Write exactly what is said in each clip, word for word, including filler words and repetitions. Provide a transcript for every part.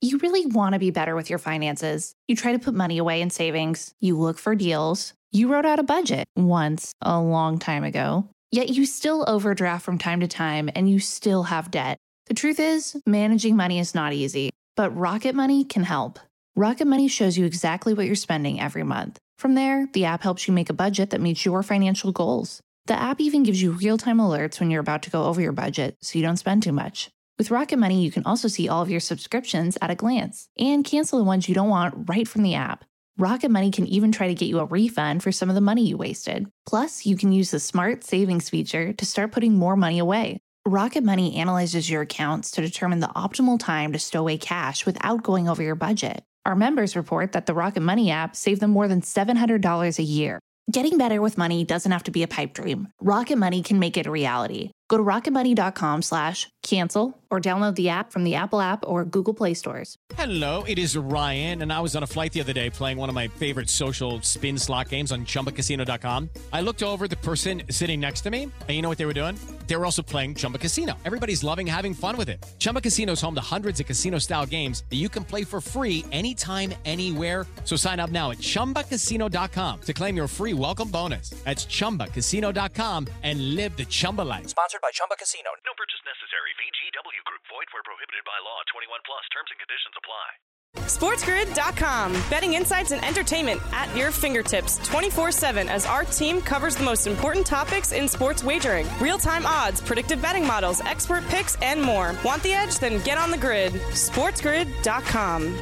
You really want to be better with your finances. You try to put money away in savings. You look for deals. You wrote out a budget once, a long time ago. Yet you still overdraft from time to time and you still have debt. The truth is, managing money is not easy, but Rocket Money can help. Rocket Money shows you exactly what you're spending every month. From there, the app helps you make a budget that meets your financial goals. The app even gives you real-time alerts when you're about to go over your budget so you don't spend too much. With Rocket Money, you can also see all of your subscriptions at a glance and cancel the ones you don't want right from the app. Rocket Money can even try to get you a refund for some of the money you wasted. Plus, you can use the Smart Savings feature to start putting more money away. Rocket Money analyzes your accounts to determine the optimal time to stow away cash without going over your budget. Our members report that the Rocket Money app saved them more than seven hundred dollars a year. Getting better with money doesn't have to be a pipe dream. Rocket Money can make it a reality. Go to rocketmoney.com slash cancel or download the app from the Apple app or Google Play stores. Hello, it is Ryan, and I was on a flight the other day playing one of my favorite social spin slot games on chumba casino dot com. I looked over at the person sitting next to me, and you know what they were doing? They were also playing Chumba Casino. Everybody's loving having fun with it. Chumba Casino is home to hundreds of casino-style games that you can play for free anytime, anywhere. So sign up now at chumba casino dot com to claim your free welcome bonus. That's chumba casino dot com and live the Chumba life. Sponsored by Chumba Casino. No purchase necessary. V G W Group. Void where prohibited by law. twenty-one plus. Terms and conditions apply. SportsGrid dot com. Betting insights and entertainment at your fingertips twenty-four seven as our team covers the most important topics in sports wagering. Real-time odds, predictive betting models, expert picks, and more. Want the edge? Then get on the grid. SportsGrid dot com.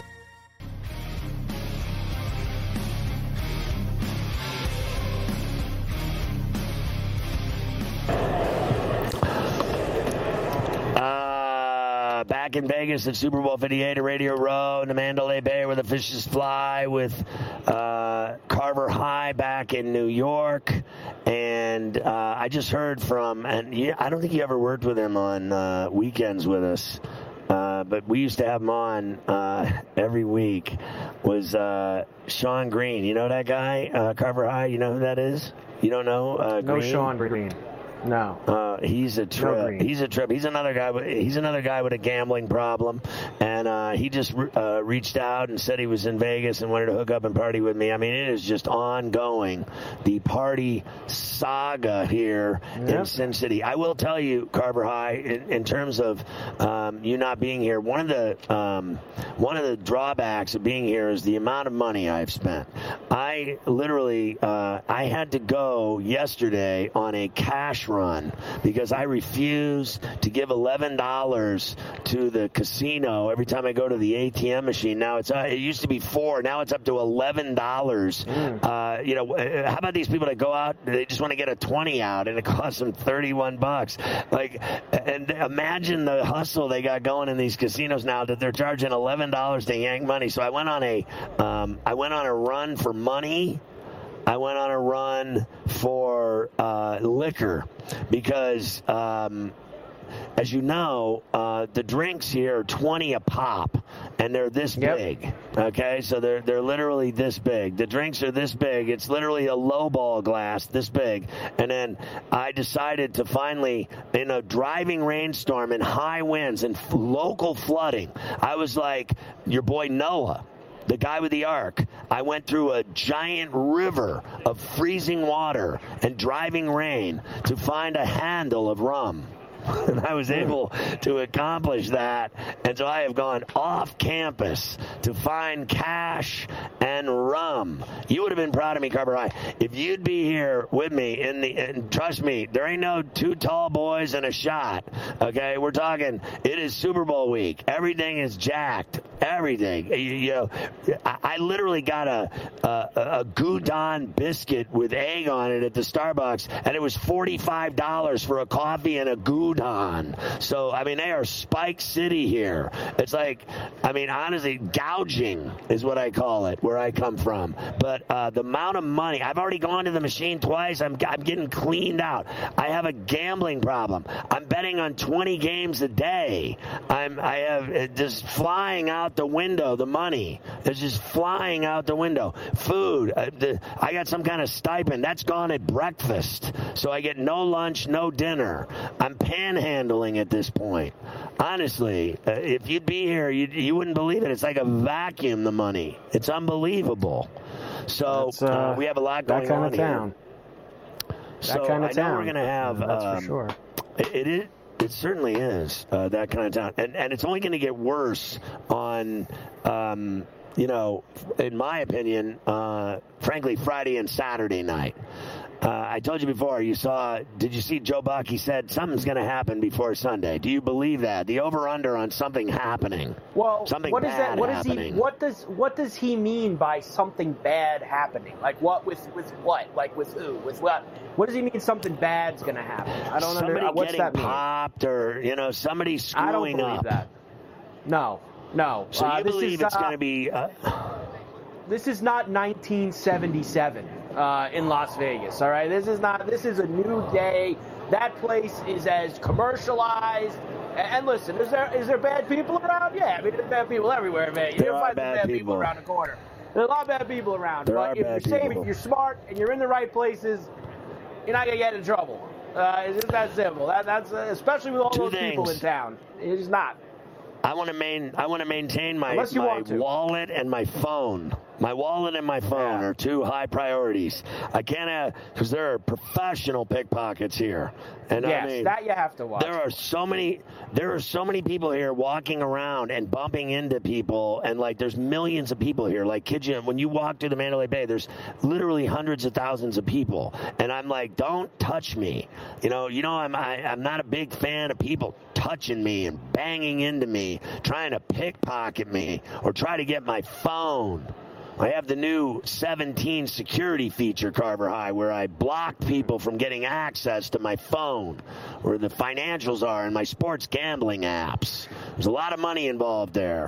Back in Vegas at Super Bowl fifty-eight at Radio Row in the Mandalay Bay where the fishes fly with uh, Carver High back in New York. And uh, I just heard from, and yeah, I don't think you ever worked with him on uh, weekends with us, uh, but we used to have him on uh, every week, was uh, Sean Green. You know that guy, uh, Carver High? You know who that is? You don't know uh, Green? No Sean Green. No. Uh, he's a trip. He's a trip. He's another guy. With, he's another guy with a gambling problem, and uh, he just uh, reached out and said he was in Vegas and wanted to hook up and party with me. I mean, it is just ongoing, the party saga here yep. in Sin City. I will tell you, Carver High, in, in terms of um, you not being here, one of the um, one of the drawbacks of being here is the amount of money I've spent. I literally uh, I had to go yesterday on a cash run because I refuse to give eleven dollars to the casino every time I go to the A T M machine. Now it's uh, it used to be four, now it's up to eleven dollars. Mm. Uh, you know, how about these people that go out, they just want to get a twenty out and it costs them thirty-one bucks. Like, and imagine the hustle they got going in these casinos now that they're charging eleven dollars to yank money. So I went on a um, I went on a run for money. I went on a run for uh, liquor because, um, as you know, uh, the drinks here are twenty a pop, and they're this yep. big. Okay, so they're they're literally this big. The drinks are this big. It's literally a low ball glass this big. And then I decided to finally, in a driving rainstorm and high winds and f- local flooding, I was like, your boy Noah, the guy with the ark. I went through a giant river of freezing water and driving rain to find a handle of rum. And I was able to accomplish that. And so I have gone off campus to find cash and rum. You would have been proud of me, Carver High, if you'd be here with me. In the, and trust me, there ain't no two tall boys and a shot. Okay, we're talking, it is Super Bowl week. Everything is jacked. Everything. You, you know, I, I literally got a, a, a Goudan biscuit with egg on it at the Starbucks, and it was forty-five dollars for a coffee and a Goudan. So, I mean, they are Spike City here. It's like, I mean, honestly, gouging is what I call it, where I come from. But uh, the amount of money, I've already gone to the machine twice. I'm, I'm getting cleaned out. I have a gambling problem. I'm betting on twenty games a day. I'm, I have just flying out out the window. The money is just flying out the window. Food. Uh, the, I got some kind of stipend. That's gone at breakfast. So I get no lunch, no dinner. I'm panhandling at this point. Honestly, uh, if you'd be here, you you wouldn't believe it. It's like a vacuum, the money. It's unbelievable. So uh, uh, we have a lot going that kind on of town. here. That So kind of I know town. we're going to have. That's um, for sure. It, it is. It certainly is uh, that kind of town, and and it's only going to get worse on, um, you know, in my opinion, uh, frankly, Friday and Saturday night. Uh, I told you before. You saw? Did you see Joe Buck? He said something's going to happen before Sunday. Do you believe that? The over/under on something happening. Well, something what bad is that? What is happening. he? What does what does he mean by something bad happening? Like what with with what? Like with who? With what? What does he mean? Something bad's going to happen? I don't Somebody understand. What's getting that mean? popped, or you know, somebody screwing I don't believe up. that. No, no. So uh, you this believe is, it's uh, going to be? Uh, This is not nineteen seventy-seven uh, in Las Vegas. All right, this is not. This is a new day. That place is as commercialized. And, and listen, is there is there bad people around? Yeah, I mean, there's bad people everywhere, man. You There never are find some bad bad people. people. around the corner. There's a lot of bad people around. There but are if you're bad safe, people. if you're smart, and you're in the right places, you're not gonna get in trouble. Uh, it's just that simple. That, that's uh, especially with all Two those people in things. town. It's not. I want to main. I want to maintain my, Unless you my want to. wallet and my phone. My wallet and my phone Yeah. are two high priorities. I can't have because there are professional pickpockets here, and Yes, I mean that you have to watch. there are so many. There are so many people here walking around and bumping into people, and like there's millions of people here. Like kid you, when you walk through the Mandalay Bay, there's literally hundreds of thousands of people, and I'm like, don't touch me. You know, you know, I'm I, I'm not a big fan of people touching me and banging into me, trying to pickpocket me or try to get my phone. I have the new seventeen security feature, Carver High, where I block people from getting access to my phone, where the financials are in my sports gambling apps. There's a lot of money involved there.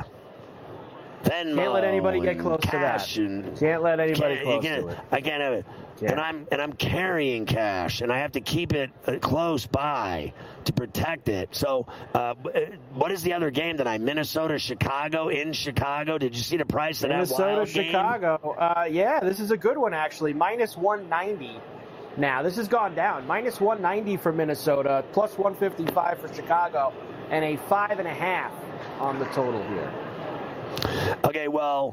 Venmo Can't let anybody get and close to that. cash and Can't let anybody can't- close you can't- to it. I can't have it. Yeah. And I'm and I'm carrying cash, and I have to keep it uh, close by to protect it. So, uh, what is the other game tonight? Minnesota, Chicago, in Chicago. Did you see the price of that Minnesota, wild game? Chicago. Uh, yeah, this is a good one, actually. Minus one ninety now. This has gone down. Minus one ninety for Minnesota, plus one fifty-five for Chicago, and a five and a half on the total here. Okay, well,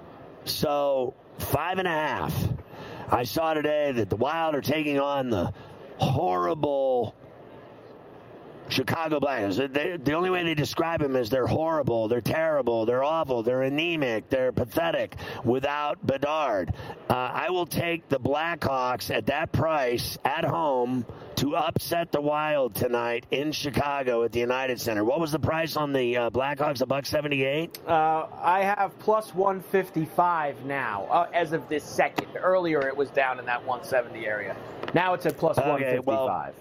so five and a half. I saw today that the Wild are taking on the horrible Chicago Blackhawks. They, the only way they describe them is they're horrible, they're terrible, they're awful, they're anemic, they're pathetic without Bedard. Uh, I will take the Blackhawks at that price at home to upset the Wild tonight in Chicago at the United Center. What was the price on the uh, Blackhawks? A buck seventy-eight? Uh, I have plus one fifty-five now, uh, as of this second. Earlier it was down in that one seventy area. Now it's at plus Okay, one fifty-five. well,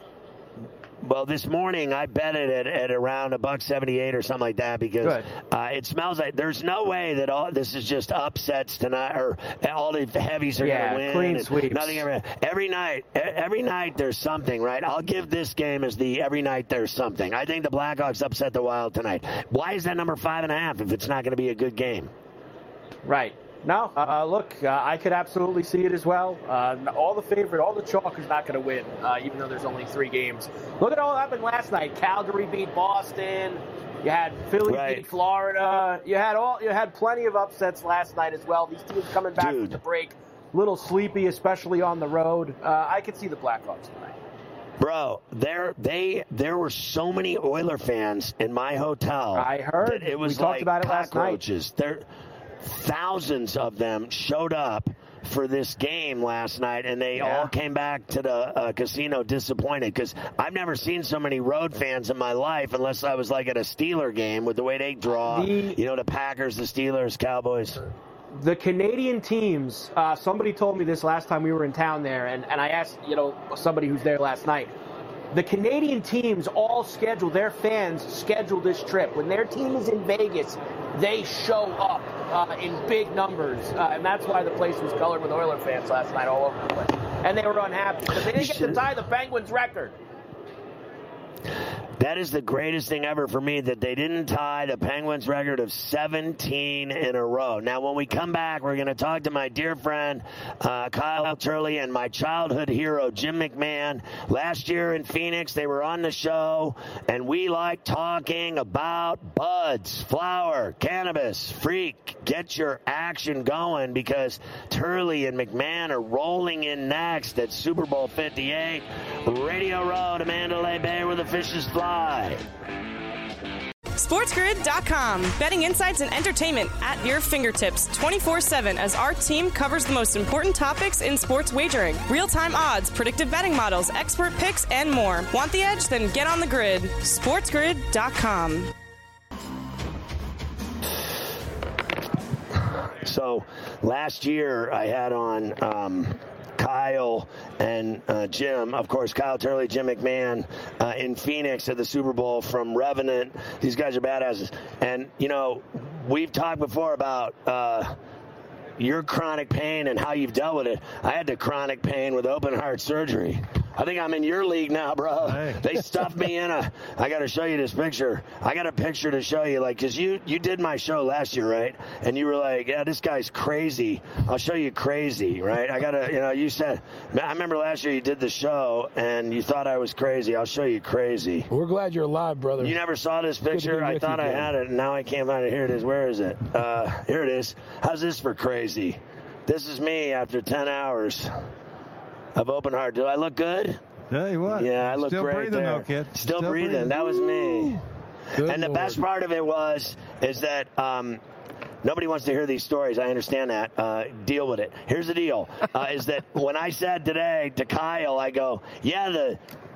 Well, this morning I bet it at, at around a buck seventy-eight or something like that because uh, it smells like there's no way that all this is just upsets tonight or all the heavies are Yeah, going to win. clean and sweeps. Nothing ever. Every night, e- every night there's something, right? I'll give this game as the every night there's something. I think the Blackhawks upset the Wild tonight. Why is that number five and a half if it's not going to be a good game? Right. No, uh, look, uh, I could absolutely see it as well. Uh, all the favorite, all the chalk is not going to win, uh, even though there's only three games. Look at all that happened last night. Calgary beat Boston. You had Philly Right. beat Florida. You had all. You had plenty of upsets last night as well. These teams coming back Dude. from the break, a little sleepy, especially on the road. Uh, I could see the Blackhawks tonight. Bro, there they there were so many Oiler fans in my hotel. I heard. that it was We talked like about it last night. cockroaches. There, thousands of them showed up for this game last night, and they Yeah. all came back to the uh, casino disappointed because I've never seen so many road fans in my life unless I was like at a Steeler game with the way they draw. The- you know, the Packers, the Steelers, Cowboys. The Canadian teams, uh, somebody told me this last time we were in town there, and, and I asked, you know, somebody who's there last night. The Canadian teams all schedule, their fans schedule this trip. When their team is in Vegas, they show up uh, in big numbers, uh, and that's why the place was colored with Oiler fans last night all over the place. And they were unhappy because they didn't get to tie the Penguins record. That is the greatest thing ever for me that they didn't tie the Penguins record of seventeen in a row. Now, when we come back, we're going to talk to my dear friend uh, Kyle Turley and my childhood hero, Jim McMahon. Last year in Phoenix, they were on the show, and we like talking about buds, flower, cannabis, freak. Get your action going because Turley and McMahon are rolling in next at Super Bowl fifty-eight. Radio Row to Mandalay Bay where the fishes fly. SportsGrid dot com. Betting insights and entertainment at your fingertips twenty-four seven as our team covers the most important topics in sports wagering. Real-time odds, predictive betting models, expert picks, and more. Want the edge? Then get on the grid. SportsGrid dot com. So last year I had on um, Kyle and uh, Jim, of course, Kyle Turley, Jim McMahon uh, in Phoenix at the Super Bowl from Revenant. These guys are badasses. And, you know, we've talked before about uh, your chronic pain and how you've dealt with it. I had the chronic pain with open heart surgery. I think I'm in your league now, bro. Hey. They stuffed me in a, I got to show you this picture. I got a picture to show you, like, because you, you did my show last year, right? And you were like, yeah, this guy's crazy. I'll show you crazy, right? I got to, you know, you said, I remember last year you did the show and you thought I was crazy. I'll show you crazy. We're glad you're alive, brother. You never saw this picture? I thought you, I had it, and now I can't find it. Here it is. Where is it? Uh, here it is. How's this for crazy? This is me after ten hours of open heart. Do I look good? Tell you what. Yeah, I look Still great breathing, there. Though, kid. Still, Still breathing. breathing. That was me. Good and the Lord. best part of it was, is that um, nobody wants to hear these stories. I understand that. Uh, deal with it. Here's the deal, uh, is that when I said today to Kyle, I go, yeah, the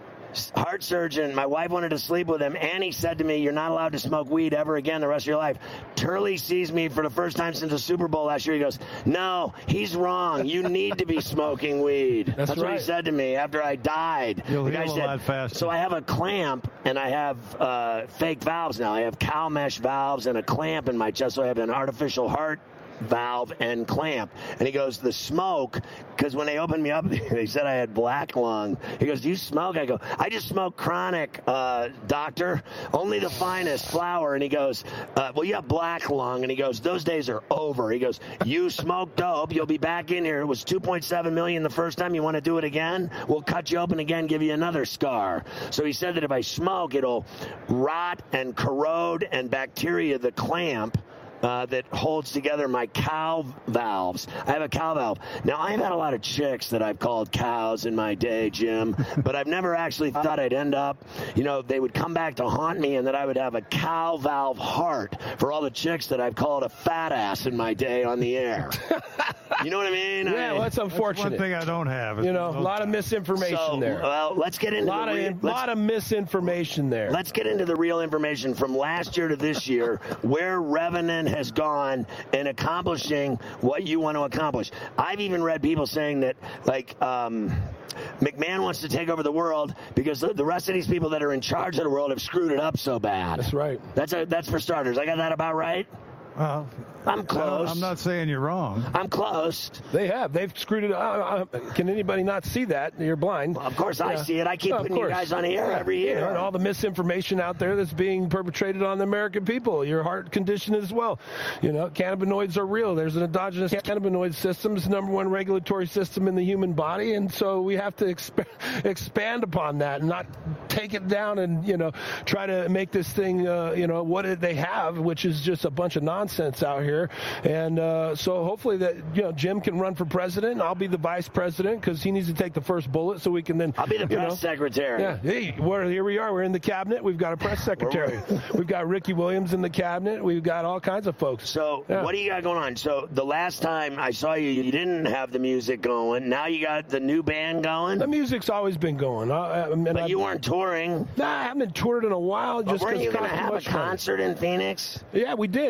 heart surgeon, my wife wanted to sleep with him, and he said to me, you're not allowed to smoke weed ever again the rest of your life. Turley sees me for the first time since the Super Bowl last year. He goes, no, he's wrong. You need to be smoking weed. That's, That's right. what he said to me after I died. You'll the heal guy a said, lot faster. so I have a clamp, and I have uh, fake valves now. I have cow mesh valves and a clamp in my chest, so I have an artificial heart valve and clamp. And he goes, the smoke, because when they opened me up, they said I had black lung. He goes, do you smoke? I go, I just smoke chronic, uh, doctor, only the finest flower. And he goes, uh, well, you have black lung. And he goes, those days are over. He goes, you smoke dope, you'll be back in here. It was two point seven million the first time. You want to do it again? We'll cut you open again, give you another scar. So he said that if I smoke, it'll rot and corrode and bacteria the clamp Uh, that holds together my cow valves. I have a cow valve. Now, I've had a lot of chicks that I've called cows in my day, Jim, but I've never actually thought I'd end up, you know, they would come back to haunt me and that I would have a cow valve heart for all the chicks that I've called a fat ass in my day on the air. You know what I mean? Yeah, I, well, that's unfortunate. That's one thing I don't have. You know, a lot of misinformation so, there. Well, let's get into a lot, the of, re- in, lot of misinformation there. Let's get into the real information from last year to this year, where Revenant has gone in accomplishing what you want to accomplish. I've even read people saying that, like, um, McMahon wants to take over the world because the rest of these people that are in charge of the world have screwed it up so bad. That's right. That's a, that's for starters. I got that about right? Well, I'm close. I'm not saying you're wrong. I'm close. They have. They've screwed it up. Uh, can anybody not see that? You're blind. Well, of course I yeah. see it. I keep oh, putting you guys on the air yeah. every year. Yeah, and all the misinformation out there that's being perpetrated on the American people. Your heart condition as well. You know, cannabinoids are real. There's an endogenous cannabinoid system. It's the number one regulatory system in the human body, and so we have to exp- expand upon that and not take it down and, you know, try to make this thing, uh, you know, what they have, which is just a bunch of nonsense out here. And uh, so hopefully that, you know, Jim can run for president. I'll be the vice president because he needs to take the first bullet so we can then. I'll be the press know, secretary. Yeah. Hey, we're, here we are. We're in the cabinet. We've got a press secretary. We've got Ricky Williams in the cabinet. We've got all kinds of folks. So yeah. what do you got going on? So the last time I saw you, you didn't have the music going. Now you got the new band going. The music's always been going. I, I, but I, you weren't touring. Nah, I haven't toured in a while. But just weren't you going to have a concert in Phoenix? Yeah, we did. Yeah, we played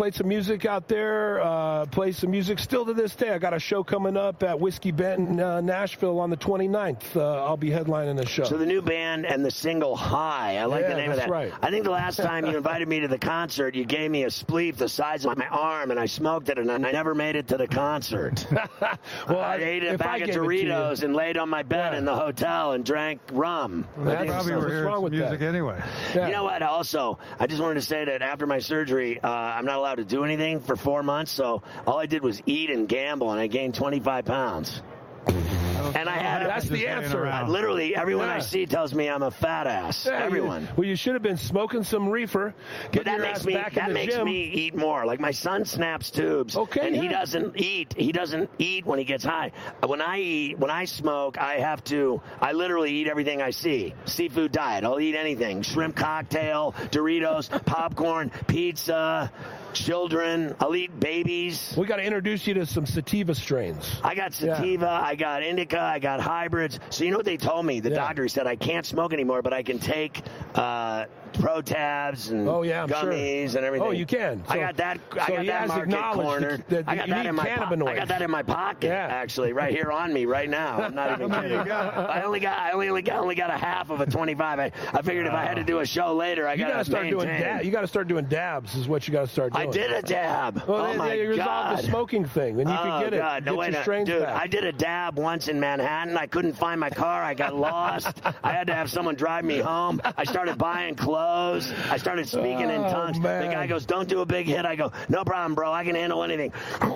played some music out there, uh, played some music. Still to this day, I got a show coming up at Whiskey Benton, uh, Nashville on the twenty-ninth. Uh, I'll be headlining the show. So the new band and the single High. I like yeah, the name of that. Right. I think the last time you invited me to the concert, you gave me a spleef the size of my arm, and I smoked it, and I never made it to the concert. well, I, I ate a bag of Doritos and laid on my bed yeah. in the hotel and drank rum. Well, probably were hearing some music that. anyway. Yeah. You know what? Also, I just wanted to say that after my surgery, uh, I'm not allowed to do anything for four months, so all I did was eat and gamble, and I gained twenty-five pounds. And I had that's the answer. I, literally, everyone yeah. I see tells me I'm a fat ass. Yeah, everyone. You, well, you should have been smoking some reefer. Get that your makes ass me back that in the makes gym. me eat more. Like my son snaps tubes, okay, and yeah. he doesn't eat. He doesn't eat when he gets high. When I eat, when I smoke, I have to. I literally eat everything I see. Seafood diet. I'll eat anything. Shrimp cocktail, Doritos, popcorn, pizza. Children, I'll eat babies. We got to introduce you to some sativa strains. I got sativa, yeah. I got indica, I got hybrids. So you know what they told me? The yeah. doctor said I can't smoke anymore, but I can take uh, Pro-Tabs and oh, yeah, gummies sure. and everything. Oh, you can. So, I got that. I so got that market cornered. That, that I got that in my po- I got that in my pocket, yeah. actually, right here on me right now. I'm not even kidding. I only got I only got only got a half of a twenty-five. I, I figured if I had to do a show later, I got to start doing dab, You got to start doing dabs. Is what you got to start doing. I did a dab. Well, oh they, my they God! The smoking thing, then you oh, could get it. God. No, get wait, your no. strains Dude, back. I did a dab once in Manhattan. I couldn't find my car. I got lost. I had to have someone drive me home. I started buying clothes. I started speaking oh, in tongues. Man. The guy goes, "Don't do a big hit." I go, "No problem, bro. I can handle anything."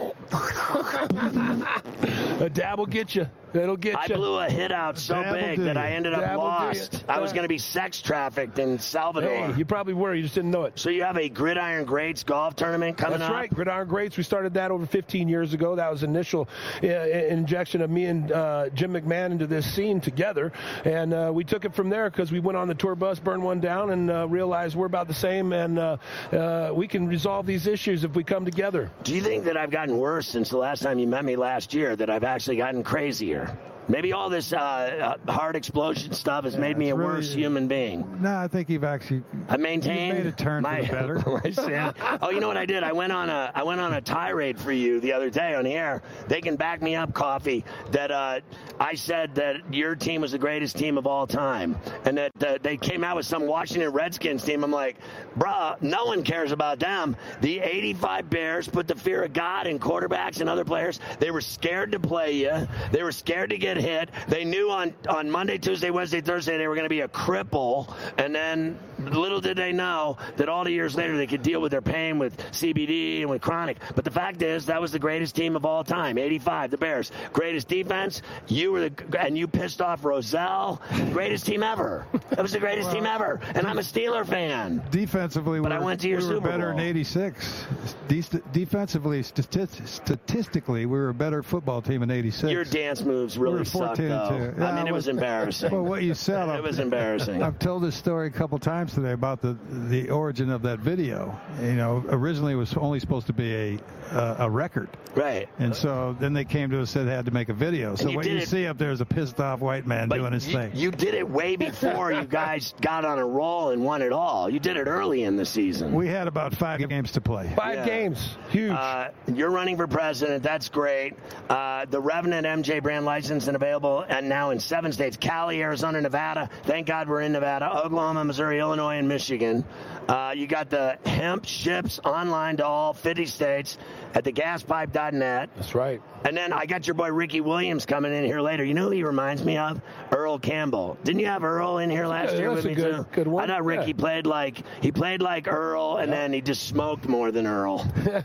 A dab will get you. It'll get I you. I blew a hit out so Dab big that I ended up Dab lost. I was going to be sex trafficked in Salvador. Hey, you probably were. You just didn't know it. So you have a Gridiron Greats golf tournament coming That's up? That's right. Gridiron Greats. We started that over fifteen years ago. That was initial uh, injection of me and uh, Jim McMahon into this scene together. And uh, we took it from there because we went on the tour bus, burned one down, and uh, realized we're about the same. And uh, uh, we can resolve these issues if we come together. Do you think that I've gotten worse since the last time you met me last year, that I've actually gotten crazier? Maybe all this uh, uh, heart explosion stuff has yeah, made me a really, worse human being. No, I think you've actually I maintained made a turn my, for the better. Oh, you know what I did? I went on a I went on a tirade for you the other day on the air. They can back me up, Coffee, that uh, I said that your team was the greatest team of all time, and that uh, they came out with some Washington Redskins team. I'm like, bruh, no one cares about them. The eighty-five Bears put the fear of God in quarterbacks and other players. They were scared to play you. They were scared to get hit. They knew on, on Monday, Tuesday, Wednesday, Thursday they were going to be a cripple, and then little did they know that all the years later they could deal with their pain with C B D and with chronic. But the fact is, that was the greatest team of all time. eighty-five, the Bears. Greatest defense. You were the and you pissed off Rozelle. Greatest team ever. That was the greatest well, team ever. And I'm a Steeler fan. Defensively, but we I were, went to your we were Super better Bowl. in eighty-six. De- defensively, stati- statistically, we were a better football team in eighty-six. Your dance moves really we sucked, though. Yeah, I mean, it was embarrassing. Well, what you said, it was embarrassing. I've told this story a couple times today about the the origin of that video. You know, originally it was only supposed to be a uh, a record. Right. And so then they came to us and said they had to make a video. So you what you it, see up there is a pissed off white man doing his you, thing. You did it way before you guys got on a roll and won it all. You did it early in the season. We had about five games to play. Five yeah. games. Huge. Uh, you're running for president. That's great. Uh, the Revenant M J brand licensed and available and now in seven states. Cali, Arizona, Nevada. Thank God we're in Nevada. Oklahoma, Missouri, Illinois, and Michigan. Uh, you got the hemp ships online to all fifty states at the gas pipe dot net. That's right. And then I got your boy Ricky Williams coming in here later. You know who he reminds me of? Earl Campbell. Didn't you have Earl in here last yeah, year with me good, too? Good one. I thought Ricky yeah. played like he played like Earl, and yeah. then he just smoked more than Earl.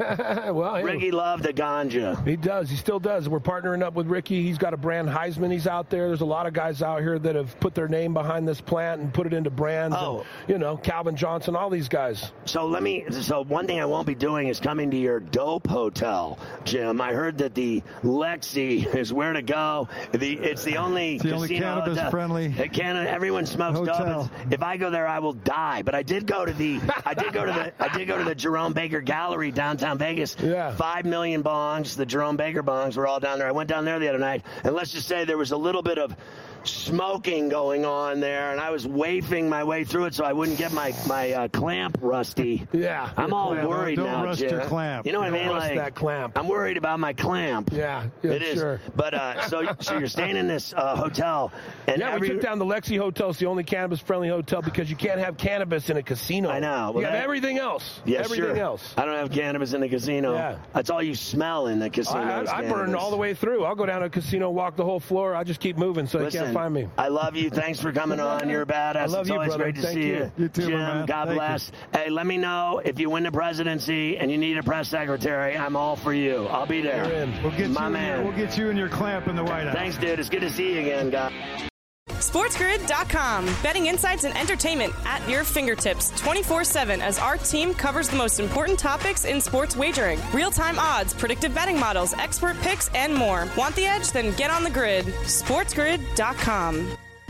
well, hey, Ricky loved the ganja. He does. He still does. We're partnering up with Ricky. He's got a brand, Heisman. He's out there. There's a lot of guys out here that have put their name behind this plant and put it into brands. Oh, and, you know, Calvin Johnson, all these guys. So let me. So one thing I won't be doing is coming to your dope hotel, Jim. I heard that the Lexi is where to go. The it's the only it's the casino. Only cannabis uh, friendly. Canada, everyone smokes hotel. dope. If I go there, I will die. But I did go to the. I did go to the. I did go to the Jerome Baker Gallery downtown Vegas. Yeah. Five million bongs. The Jerome Baker bongs were all down there. I went down there the other night, and let's just say there was a little bit of smoking going on there, and I was wafting my way through it so I wouldn't get my my uh, clamp rusty. Yeah, I'm all clamp. worried don't now, rust Jim. your clamp. You know what Don't I mean? rust Like that clamp. I'm worried about my clamp. Yeah, yeah it is. sure. But uh, so so you're staying in this uh, hotel, and yeah, every, we took down the Lexi Hotel. It's the only cannabis-friendly hotel because you can't have cannabis in a casino. I know. You Well, have that- everything else. Yeah, everything sure. else. I don't have cannabis in the casino. Yeah. That's all you smell in the casino. I, I, I burn all the way through. I'll go down to a casino, walk the whole floor. I just keep moving so Listen, they can't find me. I love you. Thanks for coming on. You're a badass. I love it's you, always brother. great to Thank see you. you. You too, my Jim, man. God Thank bless. Hey, let me know if you win the presidency and you need a press secretary. I'm all for you. I'll be there. You're in. We'll get My you. man. In your, we'll get you in your clamp in the White House. Thanks, dude. It's good to see you again, guys. SportsGrid dot com. Betting insights and entertainment at your fingertips twenty-four seven as our team covers the most important topics in sports wagering. Real-time odds, predictive betting models, expert picks, and more. Want the edge? Then get on the grid. SportsGrid dot com.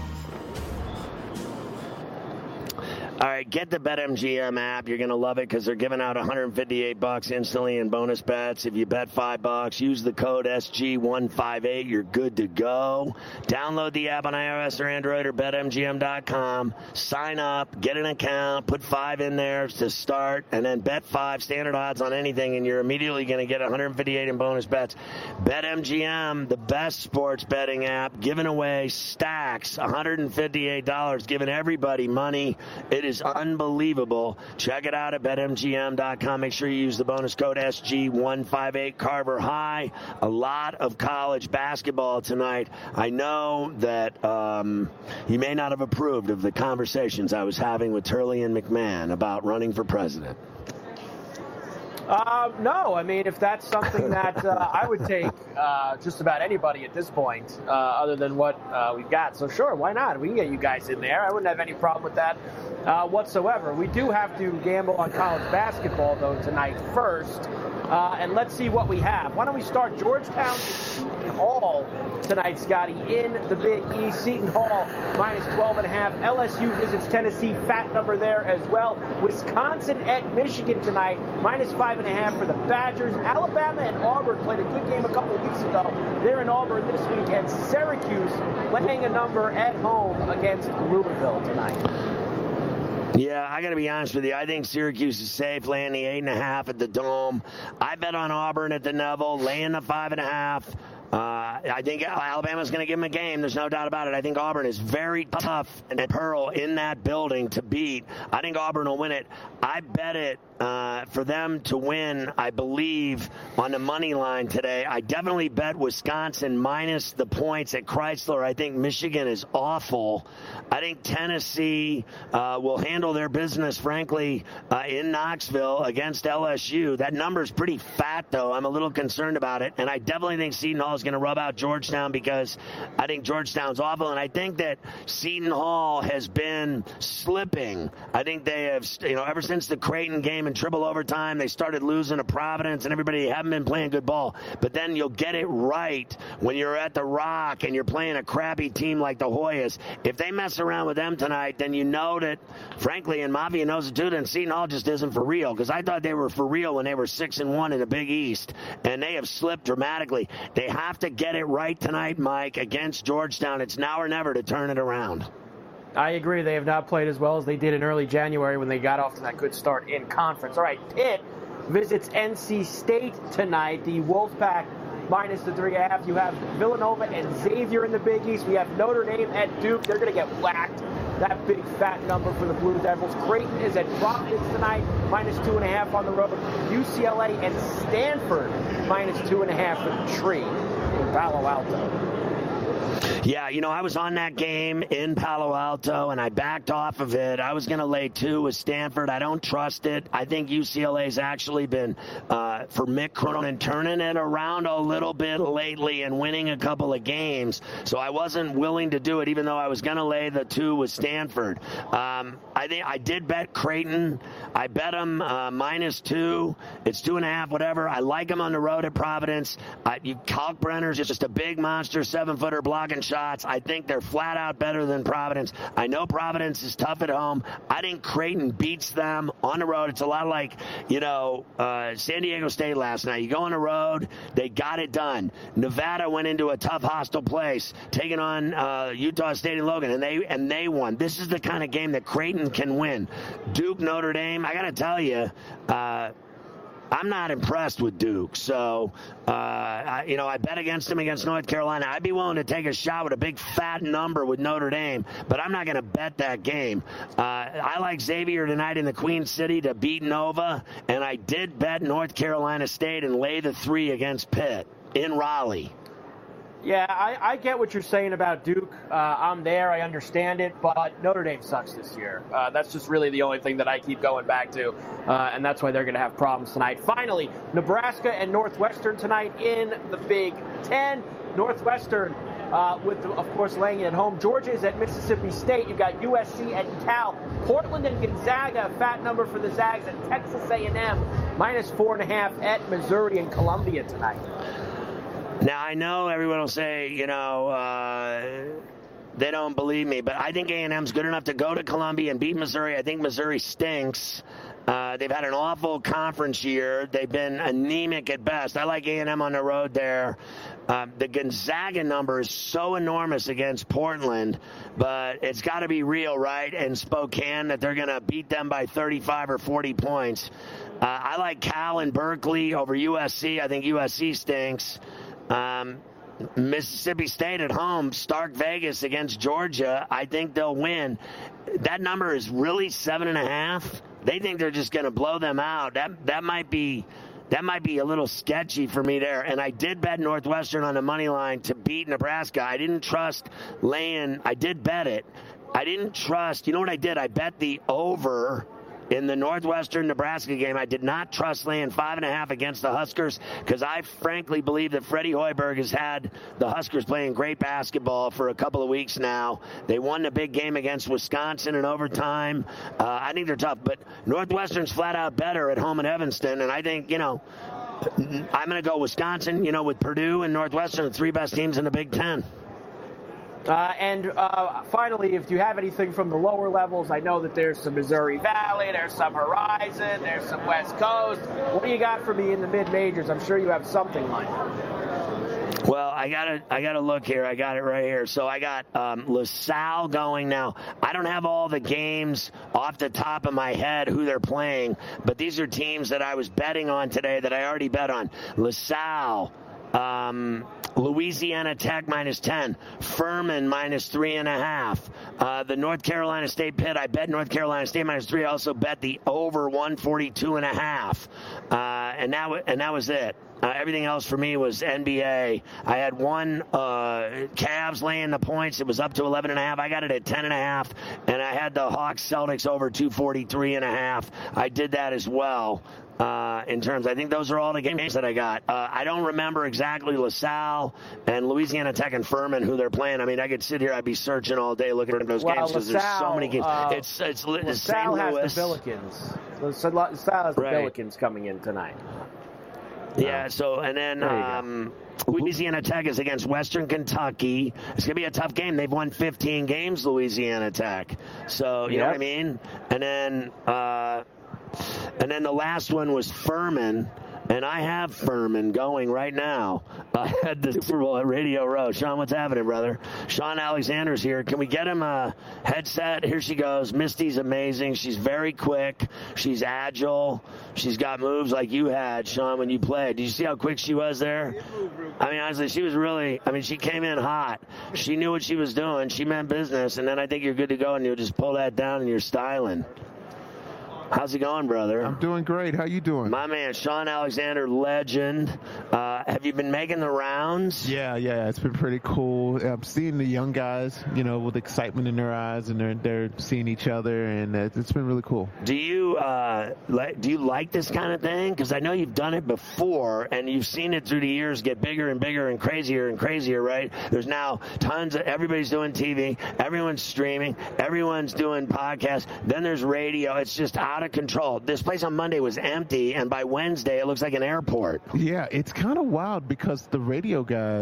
All right, get the BetMGM app. You're going to love it because they're giving out one hundred fifty-eight bucks instantly in bonus bets. If you bet five bucks, use the code S G one five eight. You're good to go. Download the app on iOS or Android or Bet M G M dot com. Sign up, get an account, put five in there to start, and then bet five standard odds on anything, and you're immediately going to get one hundred fifty-eight in bonus bets. BetMGM, the best sports betting app, giving away stacks, one hundred fifty-eight dollars, giving everybody money. It is unbelievable. Check it out at Bet M G M dot com. Make sure you use the bonus code S G one five eight. Carver High. A lot of college basketball tonight. I know that um, you may not have approved of the conversations I was having with Turley and McMahon about running for president. Uh, no, I mean, if that's something that uh, I would take uh, just about anybody at this point, uh, other than what uh, we've got. So sure, why not? We can get you guys in there. I wouldn't have any problem with that uh, whatsoever. We do have to gamble on college basketball, though, tonight first. Uh, and let's see what we have. Why don't we start Georgetown Seton Hall tonight, Scotty, in the Big East. Seton Hall minus twelve and a half. L S U visits Tennessee, fat number there as well. Wisconsin at Michigan tonight, minus five and a half for the Badgers. Alabama and Auburn played a good game a couple of weeks ago. They're in Auburn this week, and Syracuse laying a number at home against Louisville tonight. Yeah, I got to be honest with you. I think Syracuse is safe, laying the eight and a half at the Dome. I bet on Auburn at the Neville, laying the five and a half. Uh, I think Alabama's going to give them a game. There's no doubt about it. I think Auburn is very tough and Pearl in that building to beat. I think Auburn will win it. I bet it uh, for them to win, I believe, on the money line today. I definitely bet Wisconsin minus the points at Chrysler. I think Michigan is awful. I think Tennessee uh, will handle their business, frankly, uh, in Knoxville against L S U. That number's pretty fat, though. I'm a little concerned about it. And I definitely think Seton Hall is going to rub out Georgetown because I think Georgetown's awful. And I think that Seton Hall has been slipping. I think they have, you know, ever since the Creighton game in triple overtime, they started losing to Providence, and everybody haven't been playing good ball. But then you'll get it right when you're at the Rock and you're playing a crappy team like the Hoyas. If they mess around with them tonight, then you know that, frankly, and Mafia knows it too, then Seton Hall just isn't for real. Because I thought they were for real when they were six and one in the Big East, and they have slipped dramatically. They have to get it right tonight, Mike, against Georgetown. It's now or never to turn it around. I agree. They have not played as well as they did in early January when they got off to that good start in conference. All right, Pitt visits N C State tonight. The Wolfpack minus the three and a half. You have Villanova and Xavier in the Big East. We have Notre Dame at Duke. They're going to get whacked. That big fat number for the Blue Devils. Creighton is at Providence tonight, minus two and a half on the road. U C L A and Stanford minus two and a half for the Tree in Palo Alto. Yeah, you know, I was on that game in Palo Alto, and I backed off of it. I was going to lay two with Stanford. I don't trust it. I think U C L A's actually been, uh, for Mick Cronin, turning it around a little bit lately and winning a couple of games. So I wasn't willing to do it, even though I was going to lay the two with Stanford. Um, I think I did bet Creighton. I bet them uh, minus two. It's two and a half, whatever. I like them on the road at Providence. Uh, you Kalkbrenner's just a big monster, seven-footer blocking shot. shots. I think they're flat out better than Providence. I know Providence is tough at home. I think Creighton beats them on the road. It's a lot like, you know, uh, San Diego State last night. You go on the road, they got it done. Nevada went into a tough, hostile place, taking on uh, Utah State and Logan, and they and they won. This is the kind of game that Creighton can win. Duke, Notre Dame, I got to tell you, uh, I'm not impressed with Duke. So, uh, I, you know, I bet against him against North Carolina. I'd be willing to take a shot with a big fat number with Notre Dame, but I'm not going to bet that game. Uh, I like Xavier tonight in the Queen City to beat Nova, and I did bet North Carolina State and lay the three against Pitt in Raleigh. Yeah, I, I get what you're saying about Duke. Uh, I'm there. I understand it. But Notre Dame sucks this year. Uh, that's just really the only thing that I keep going back to. Uh, and that's why they're going to have problems tonight. Finally, Nebraska and Northwestern tonight in the Big Ten. Northwestern, uh, with, the, of course, laying it at home. Georgia is at Mississippi State. You've got U S C at Cal. Portland and Gonzaga, a fat number for the Zags. And Texas A and M, minus four and a half at Missouri and Columbia tonight. Now, I know everyone will say, you know, uh, they don't believe me, but I think A and M's good enough to go to Columbia and beat Missouri. I think Missouri stinks. Uh, they've had an awful conference year. They've been anemic at best. I like A and M on the road there. Uh, the Gonzaga number is so enormous against Portland, but it's got to be real, right? And Spokane, that they're going to beat them by thirty-five or forty points. Uh, I like Cal and Berkeley over U S C. I think U S C stinks. Um, Mississippi State at home, Stark Vegas against Georgia. I think they'll win. That number is really seven and a half. They think they're just going to blow them out. That that might be that might be a little sketchy for me there. And I did bet Northwestern on the money line to beat Nebraska. I didn't trust laying. I did bet it. I didn't trust. You know what I did? I bet the over in the Northwestern-Nebraska game. I did not trust laying five and a half against the Huskers because I frankly believe that Freddie Hoiberg has had the Huskers playing great basketball for a couple of weeks now. They won the big game against Wisconsin in overtime. Uh, I think they're tough, but Northwestern's flat out better at home in Evanston, and I think, you know, I'm going to go Wisconsin, you know, with Purdue and Northwestern, the three best teams in the Big Ten. Uh, and uh, finally, if you have anything from the lower levels, I know that there's some Missouri Valley, there's some Horizon, there's some West Coast. What do you got for me in the mid-majors? I'm sure you have something like that. Well, I gotta, I gotta look here. I got it right here. So I got um, LaSalle going now. I don't have all the games off the top of my head who they're playing, but these are teams that I was betting on today that I already bet on. LaSalle. Um, Louisiana Tech minus ten, Furman minus three and a half. Uh, the North Carolina State Pitt, I bet North Carolina State minus three. I also bet the over one forty-two and a half. Uh, and that w- and that was it. Uh, everything else for me was N B A. I had one uh, Cavs laying the points. It was up to eleven and a half. I got it at ten and a half, and I had the Hawks Celtics over two forty-three and a half. I did that as well. Uh, in terms, I think those are all the games that I got. Uh, I don't remember exactly LaSalle and Louisiana Tech and Furman who they're playing. I mean, I could sit here, I'd be searching all day looking at those well, games because there's so many games. Uh, it's it's, it's LaSalle Saint Louis. has the Billikens. LaSalle has the right. Billikens coming in tonight. Yeah, so, and then um, Louisiana Tech is against Western Kentucky. It's going to be a tough game. They've won fifteen games, Louisiana Tech. So, you yep. know what I mean? And then, uh, and then the last one was Furman. And I have Furman going right now uh, at the Super Bowl at Radio Row. Sean, what's happening, brother? Sean Alexander's here. Can we get him a headset? Here she goes. Misty's amazing. She's very quick. She's agile. She's got moves like you had, Sean, when you played. Did you see how quick she was there? I mean, honestly, she was really, I mean, she came in hot. She knew what she was doing. She meant business. And then I think you're good to go, and you'll just pull that down and you're styling. How's it going, brother? I'm doing great. How you doing? My man, Sean Alexander, legend. Uh, have you been making the rounds? Yeah, yeah. It's been pretty cool. I'm seeing the young guys, you know, with excitement in their eyes, and they're they're seeing each other, and it's been really cool. Do you uh, like do you like this kind of thing? Because I know you've done it before, and you've seen it through the years get bigger and bigger and crazier and crazier, right? There's now tons of everybody's doing T V, everyone's streaming, everyone's doing podcasts. Then there's radio. It's just out of control. This place on Monday was empty, and by Wednesday it looks like an airport. Yeah, it's kind of wild because the radio guys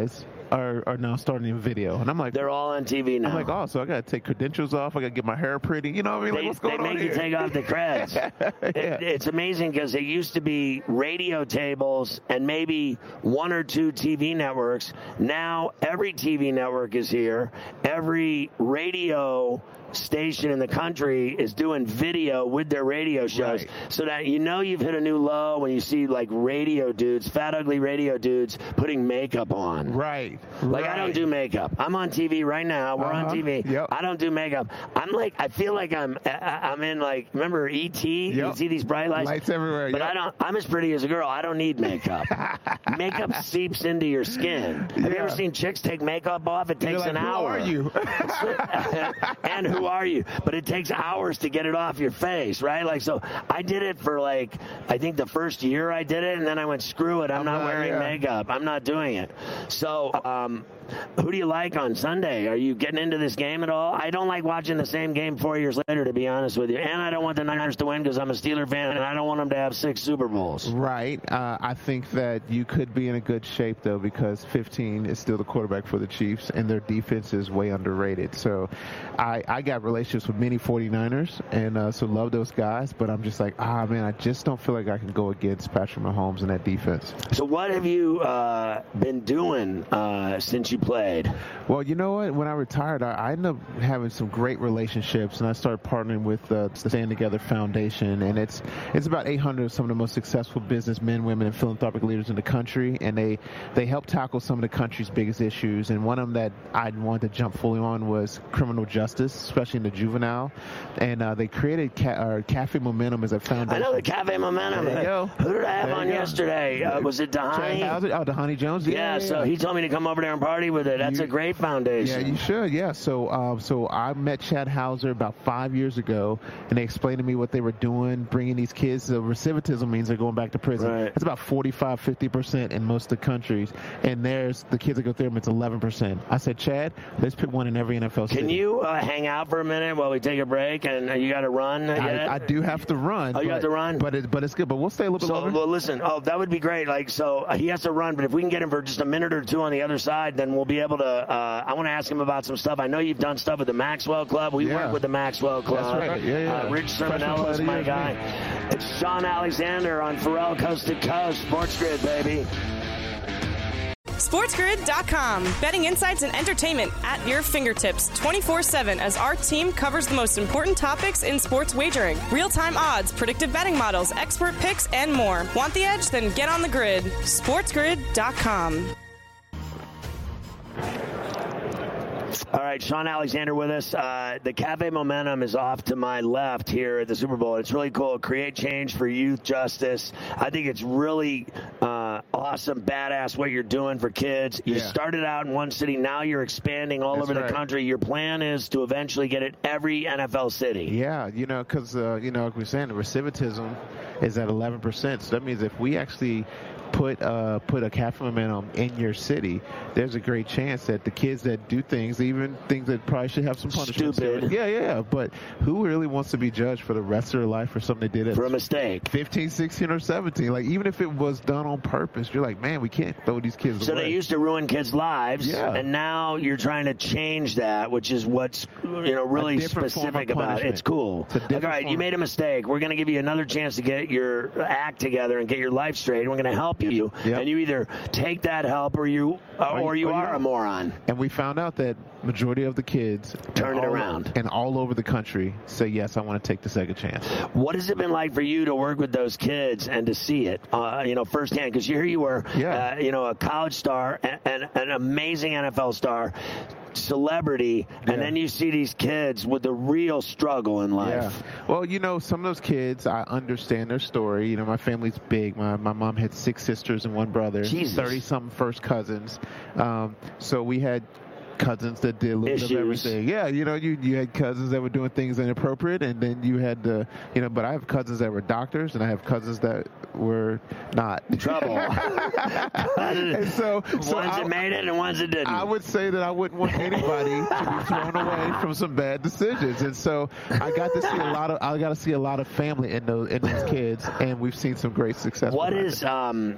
are, are now starting in video. And I'm like, they're all on T V now. I'm like, oh, so I got to take credentials off. I got to get my hair pretty. You know what I mean? They, like, what's going they on make here? you take off the creds. yeah. it, it's amazing because it used to be radio tables and maybe one or two T V networks. Now every T V network is here. Every radio station in the country is doing video with their radio shows, right. so that you know you've hit a new low when you see like radio dudes, fat ugly radio dudes putting makeup on. Right. Like right. I don't do makeup. I'm on T V right now. We're uh-huh. on T V. Yep. I don't do makeup. I'm like I feel like I'm I'm in like remember E T? Yep. You see these bright lights? Lights everywhere. But yep. I don't. I'm as pretty as a girl. I don't need makeup. Makeup seeps into your skin. Have yeah. you ever seen chicks take makeup off? It takes You're like, an who hour. Who are you? And who are you? But it takes hours to get it off your face, right? Like, so I did it for like, I think the first year I did it, and then I went, screw it, I'm, I'm not, not wearing yeah. makeup. I'm not doing it. So, um, who do you like on Sunday? Are you getting into this game at all? I don't like watching the same game four years later, to be honest with you. And I don't want the Niners to win because I'm a Steeler fan, and I don't want them to have six Super Bowls. Right. Uh, I think that you could be in a good shape, though, because fifteen is still the quarterback for the Chiefs, and their defense is way underrated. So I, I got relationships with many forty-niners, and uh, so love those guys, but I'm just like, ah, man, I just don't feel like I can go against Patrick Mahomes and that defense. So what have you uh, been doing uh, since you played? Well, you know what? When I retired, I, I ended up having some great relationships, and I started partnering with uh, the Stand Together Foundation, and it's it's about eight hundred of some of the most successful businessmen, women, and philanthropic leaders in the country, and they, they help tackle some of the country's biggest issues, and one of them that I wanted to jump fully on was criminal justice, especially in the juvenile, and uh, they created ca- uh, Cafe Momentum as a foundation. I know the Cafe Momentum. There you go. Who did I have There on yesterday? Uh, was it Dahani? Oh, Dahani Jones? Yeah, yeah, yeah, so he told me to come over there and party with it. That's you, a great foundation. Yeah, you should. Yeah. So, um, so I met Chad Hauser about five years ago, and they explained to me what they were doing, bringing these kids. So recidivism means they're going back to prison. Right. It's about forty-five, fifty percent in most of the countries, and there's the kids that go through them. It's eleven percent. I said, Chad, let's pick one in every N F L city. Can you uh, hang out for a minute while we take a break? And uh, you got to run. I, I do have to run. Oh, you but, have to run, but it, but it's good. But we'll stay a little bit so, longer. Well, listen. Oh, that would be great. Like, so uh, he has to run, but if we can get him for just a minute or two on the other side, then we'll be able to. Uh, I want to ask him about some stuff. I know you've done stuff with the Maxwell Club. We yeah. work with the Maxwell Club. That's right. Yeah, yeah. Uh, Rich Sermonello is my guy. It's Sean Alexander on Pharrell Coast to Coast. Sports Grid, baby. SportsGrid dot com. Betting insights and entertainment at your fingertips twenty-four seven as our team covers the most important topics in sports wagering. Real-time odds, predictive betting models, expert picks, and more. Want the edge? Then get on the grid. SportsGrid dot com. All right, Sean Alexander with us. Uh, the Cafe Momentum is off to my left here at the Super Bowl. It's really cool. Create change for youth justice. I think it's really uh, awesome, badass what you're doing for kids. You yeah. started out in one city. Now you're expanding all That's over right. the country. Your plan is to eventually get it every N F L city. Yeah, you know, because, uh, you know, like we were saying, the recidivism is at eleven percent. So that means if we actually put uh, put a Cafe Momentum in your city, there's a great chance that the kids that do things, even things that probably should have some punishment. Stupid. Yeah, yeah, yeah. But who really wants to be judged for the rest of their life for something they did at for a mistake? fifteen, sixteen, or seventeen. Like, even if it was done on purpose, you're like, man, we can't throw these kids so away. So they used to ruin kids' lives, yeah. and now you're trying to change that, which is what's you know really specific about it. It's cool. It's like, all right, form. You made a mistake. We're going to give you another chance to get your act together and get your life straight. We're going to help you, yep. and you either take that help or you uh, or you or are you a moron. And we found out that majority of the kids turn it all, around and all over the country say, yes, I want to take the second chance. What has it been like for you to work with those kids and to see it, uh, you know, firsthand? Because here you were, yeah. uh, you know, a college star and, and an amazing N F L star, celebrity, and yeah. then you see these kids with the real struggle in life. Yeah. Well, you know, some of those kids, I understand their story. You know, my family's big. My my mom had six sisters and one brother, thirty-something first cousins. Um, so we had cousins that did a little Issues. bit of everything. Yeah, you know, you you had cousins that were doing things inappropriate, and then you had the, you know, but I have cousins that were doctors, and I have cousins that were not. Trouble. and so, so ones I, that made it and ones that didn't. I would say that I wouldn't want anybody to be thrown away from some bad decisions, and so I got to see a lot of I got to see a lot of family in those in those kids, and we've seen some great success. What is um.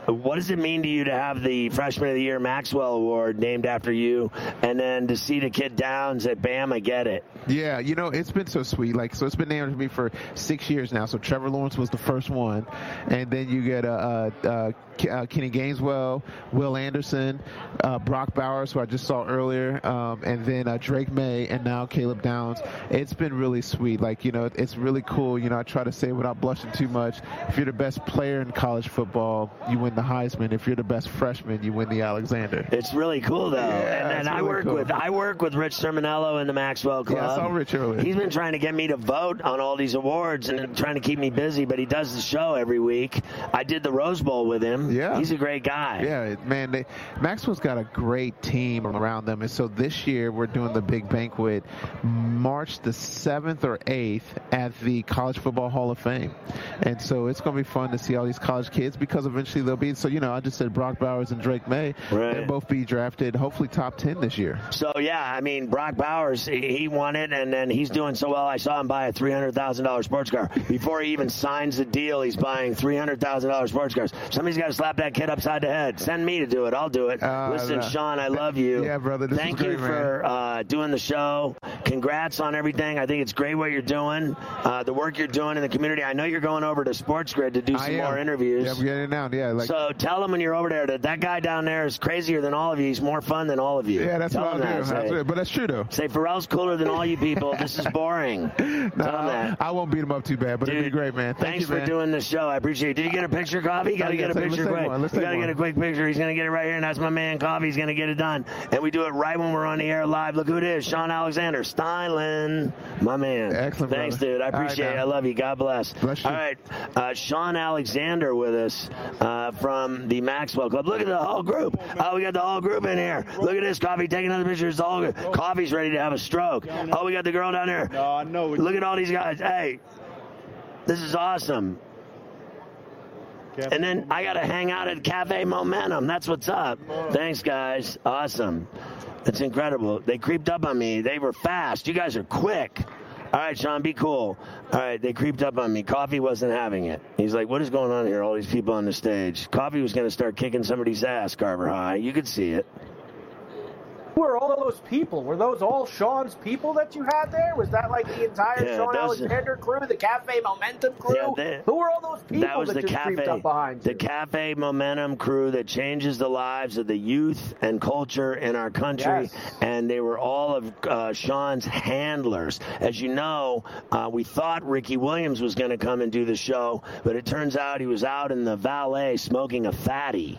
what does it mean to you to have the Freshman of the Year Maxwell Award named after you, and then to see the kid Downs at Bama get it? Yeah, you know, it's been so sweet. Like, so it's been named to me for six years now. So Trevor Lawrence was the first one, and then you get uh, uh, uh, Kenny Gaineswell, Will Anderson, uh, Brock Bowers, who I just saw earlier, um, and then uh, Drake May, and now Caleb Downs. It's been really sweet. Like, you know, it's really cool. You know, I try to say without blushing too much, if you're the best player in college football, you win the Heisman. If you're the best freshman, you win the Alexander. It's really cool, though. Yeah, and and I really work cool. with I work with Rich Sermonello in the Maxwell Club. Yeah, I saw Rich earlier. He's been trying to get me to vote on all these awards and trying to keep me busy, but he does the show every week. I did the Rose Bowl with him. Yeah. He's a great guy. Yeah, man, they, Maxwell's got a great team around them. And so this year we're doing the big banquet March the seventh or eighth at the College Football Hall of Fame. And so it's going to be fun to see all these college kids, because eventually they'll be, so, you know, I just said Brock Bowers and Drake May. Right. They'll both be drafted, hopefully top ten this year. So, yeah, I mean, Brock Bowers, he won it, and then he's doing so well, I saw him buy a three hundred thousand dollars sports car. Before he even signs the deal, he's buying three hundred thousand dollars sports cars. Somebody's got to slap that kid upside the head. Send me to do it. I'll do it. Uh, Listen, uh, Sean, I love you. Yeah, brother. This Thank was great, you for uh, doing the show. Congrats on everything. I think it's great what you're doing, uh, the work you're doing in the community. I know you're going over to SportsGrid to do some more interviews. Yeah, I'm getting it down. Yeah, like, so tell them when you're over there that that guy down there is crazier than all of you. He's more fun than all of you. Yeah, that's tell what I do. That's it. But that's true, though. Say, Pharrell's cooler than all you people. This is boring. No, tell him that. I won't beat him up too bad, but Dude, it'd be great, man. Thank thanks you, man. for doing the show. I appreciate it. Did you get a picture, Coffee? You got to get a picture quick. You got to get a quick picture. He's going to get it right here, and that's my man, Coffee. He's going to get it done. And we do it right when we're on the air live. Look who it is. Sean Alexander. Styling. My man. Excellent, Thanks, brother. dude. I appreciate right, it. I love you. God bless. bless you. All right. Uh, Sean Alexander with us uh, from the Maxwell Club. Look at the whole group. Oh, we got the whole group in here. Look at this, Coffee. Taking another picture. It's all good. Coffee's ready to have a stroke. Oh, we got the girl down there. No, no. Look at all these guys. Hey, this is awesome. And then I got to hang out at Cafe Momentum. That's what's up. Thanks, guys. Awesome. That's incredible. They creeped up on me. They were fast. You guys are quick. All right, Sean, be cool. All right, they creeped up on me. Coffee wasn't having it. He's like, what is going on here? All these people on the stage. Coffee was going to start kicking somebody's ass, Carver High. You could see it. Who are all those people? Were those all Sean's people that you had there? Was that like the entire Yeah, Sean those- Alexander crew, the Cafe Momentum crew? Yeah, they- Who are all those people That was that the just creeped cafe, up behind the you? Cafe Momentum crew that changes the lives of the youth and culture in our country, Yes. and they were all of uh, Sean's handlers. As you know, uh, we thought Ricky Williams was going to come and do the show, but it turns out he was out in the valet smoking a fatty.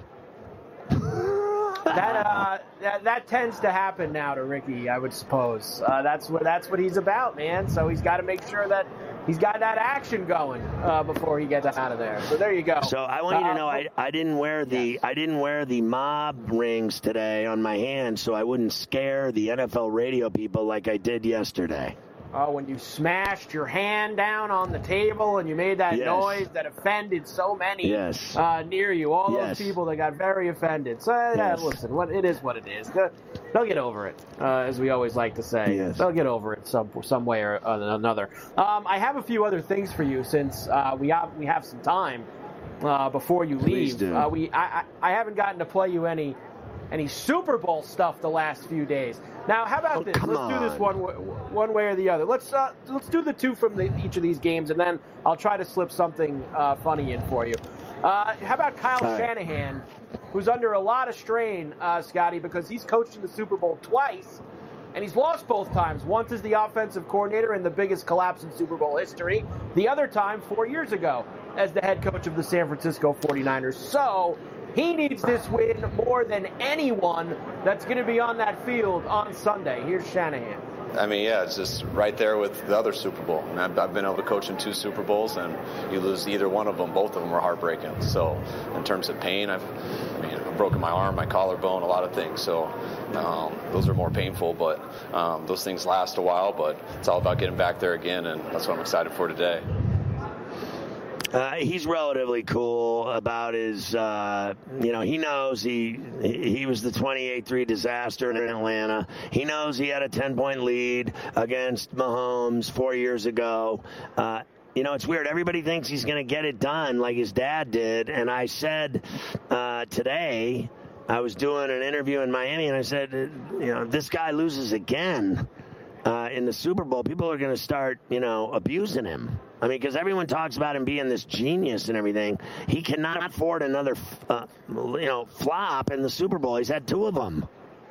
That, uh, that that tends to happen now to Ricky, I would suppose. Uh, that's what that's what he's about, man. So he's got to make sure that he's got that action going uh, before he gets out of there. So there you go. So I want you Uh, to know I, I didn't wear the yes. I didn't wear the mob rings today on my hand, so I wouldn't scare the N F L radio people like I did yesterday. Oh, when you smashed your hand down on the table and you made that Yes. noise that offended so many Yes. uh, near you, all Yes. those people that got very offended. So, yeah, Yes. listen, what it is what it is. They'll, they'll get over it, uh, as we always like to say. Yes. They'll get over it some some way or another. Um, I have a few other things for you since uh, we have we have some time uh, before you Please leave. do. Uh, we I, I I haven't gotten to play you any any Super Bowl stuff the last few days. Now, how about Oh, this? come Let's do this on. one w- one way or the other. Let's uh, let's do the two from the, each of these games, and then I'll try to slip something uh, funny in for you. Uh, how about Kyle All right. Shanahan, who's under a lot of strain, uh, Scotty, because he's coached in the Super Bowl twice, and he's lost both times. Once as the offensive coordinator in the biggest collapse in Super Bowl history. The other time, four years ago, as the head coach of the San Francisco forty-niners. So he needs this win more than anyone that's going to be on that field on Sunday. Here's Shanahan. I mean, yeah, it's just right there with the other Super Bowl. And I've, I've been able to coach in two Super Bowls, and you lose either one of them. Both of them were heartbreaking. So in terms of pain, I've, I mean, I've broken my arm, my collarbone, a lot of things. So um, those are more painful, but um, those things last a while. But it's all about getting back there again, and that's what I'm excited for today. Uh, he's relatively cool about his, uh, you know, he knows he he was the twenty-eight three disaster in Atlanta. He knows he had a ten-point lead against Mahomes four years ago. Uh, you know, it's weird. Everybody thinks he's going to get it done like his dad did. And I said uh, today, I was doing an interview in Miami, and I said, you know, if this guy loses again uh, in the Super Bowl, people are going to start, you know, abusing him. I mean, because everyone talks about him being this genius and everything. He cannot afford another, uh, you know, flop in the Super Bowl. He's had two of them.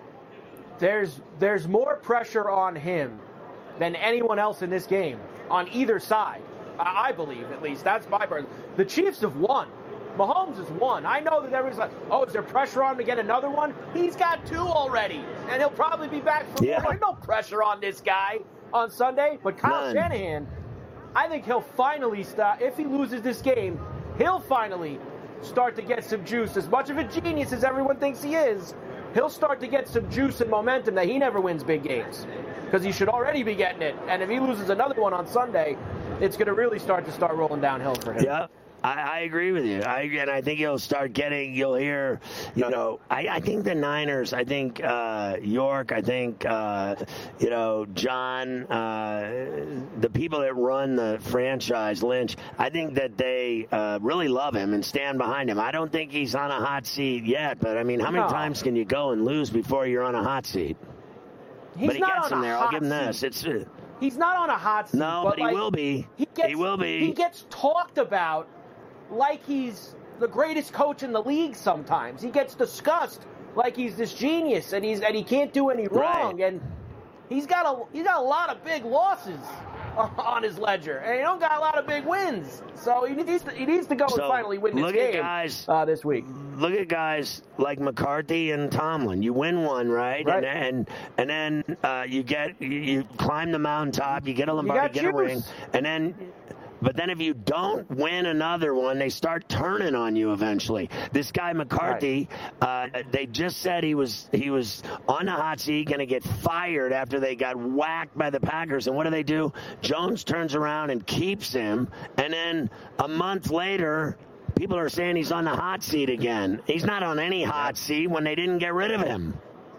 There's there's more pressure on him than anyone else in this game on either side. I believe, at least. That's my part. The Chiefs have won. Mahomes has won. I know that everyone's like, oh, is there pressure on him to get another one? He's got two already, and he'll probably be back for yeah. more. There's no pressure on this guy on Sunday. But Kyle None. Shanahan, I think he'll finally start. If he loses this game, he'll finally start to get some juice. As much of a genius as everyone thinks he is, he'll start to get some juice and momentum that he never wins big games, because he should already be getting it. And if he loses another one on Sunday, it's going to really start to start rolling downhill for him. Yeah, I, I agree with you. I, and I think he'll start getting, you'll hear, you know, I, I think the Niners, I think uh, York, I think, uh, you know, John, uh, the people that run the franchise, Lynch, I think that they uh, really love him and stand behind him. I don't think he's on a hot seat yet, but, I mean, how many no. times can you go and lose before you're on a hot seat? He's but he not gets on him a there. hot I'll give him this. Seat. It's uh, He's not on a hot seat. No, but, but he like, will be. He, gets, he will be. He gets talked about like he's the greatest coach in the league sometimes. He gets discussed like he's this genius and he's and he can't do any wrong. Right. And he's got a he's got a lot of big losses on his ledger, and he don't got a lot of big wins. So he needs to, he needs to go so and finally win this look game at guys, uh, this week. Look at guys like McCarthy and Tomlin. You win one, right? right. And and, and then uh, you get you, you climb the mountaintop, you get a Lombardi, you get a ring, and then. But then if you don't win another one, they start turning on you eventually. This guy McCarthy, right. uh, they just said he was he was on the hot seat, going to get fired after they got whacked by the Packers. And what do they do? Jones turns around and keeps him. And then a month later, people are saying he's on the hot seat again. He's not on any hot seat when they didn't get rid of him.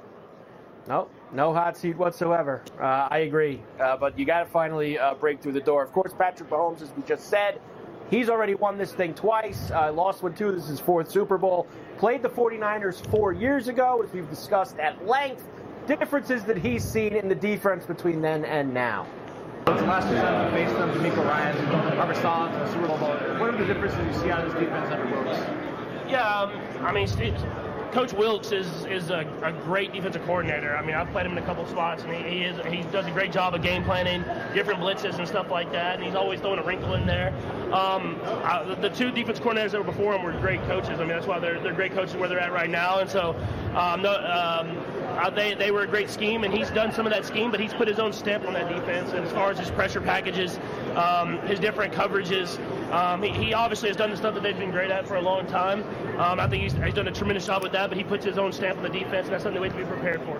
Nope. No hot seat whatsoever. Uh, I agree. Uh, but you got to finally uh, break through the door. Of course, Patrick Mahomes, as we just said, he's already won this thing twice. Uh, lost one, too. This is his fourth Super Bowl. Played the forty-niners four years ago, as we've discussed at length. Differences that he's seen in the defense between then and now. The last two times we faced them, D'Amico Ryan, Robert Saleh, the Super Bowl. What are the differences you see on this defense under Wilks? Yeah, um, I mean, Steve, Coach Wilks is is a, a great defensive coordinator. I mean, I've played him in a couple spots, and he, he is he does a great job of game planning, different blitzes and stuff like that. And he's always throwing a wrinkle in there. Um, I, the, the two defense coordinators that were before him were great coaches. I mean, that's why they're they're great coaches where they're at right now. And so, um, no, um, uh, they they were a great scheme, and he's done some of that scheme, but he's put his own stamp on that defense. And as far as his pressure packages, um, his different coverages, um, he, he obviously has done the stuff that they've been great at for a long time. Um, I think he's, he's done a tremendous job with that, but he puts his own stamp on the defense, and that's something we have to be prepared for.